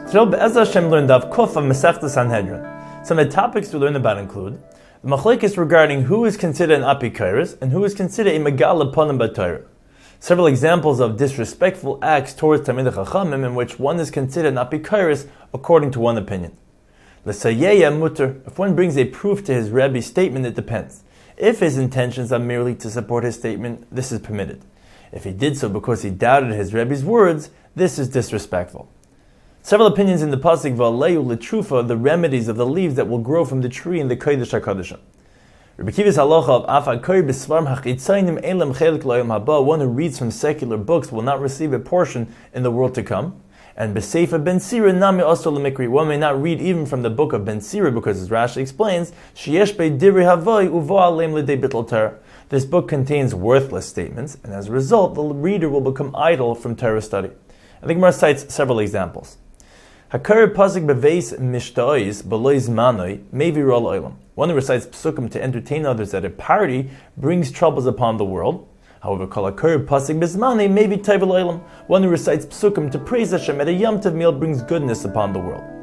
Today, Be'ez Hashem learned Daf Kuf of Masechta Sanhedrin. Some of the topics to learn about include the machlekes regarding who is considered an apikairis and who is considered a megal leponim b'Torah. Several examples of disrespectful acts towards Talmidei Chachamim in which one is considered an apikairis according to one opinion. L'sayeya mutter, if one brings a proof to his Rebbe's statement, it depends. If his intentions are merely to support his statement, this is permitted. If he did so because he doubted his Rebbe's words, this is disrespectful. Several opinions in the pasuk v'aleyu l'trufa, the remedies of the leaves that will grow from the tree in the Kodesh HaKodeshim. Rabbi Kiva's halacha of af hakori b'svarim hachitzayim elam chelik lo'yom haba, one who reads from secular books will not receive a portion in the world to come. And b'seifa ben sira nami also l'mikri, one may not read even from the book of Ben Sira because, as Rashi explains, sheyesh bei divrei havai uvo aleim l'dei bittul Torah. This book contains worthless statements, and as a result, the reader will become idle from Torah study. I think Gemara cites several examples. Hakar pasuk beveis mishtois belois manoi mevi rol olam. One who recites psukim to entertain others at a party brings troubles upon the world. However, kol hakar pasuk bezmane mevi taivel olam. One who recites psukim to praise Hashem at a Yom Tov meal brings goodness upon the world.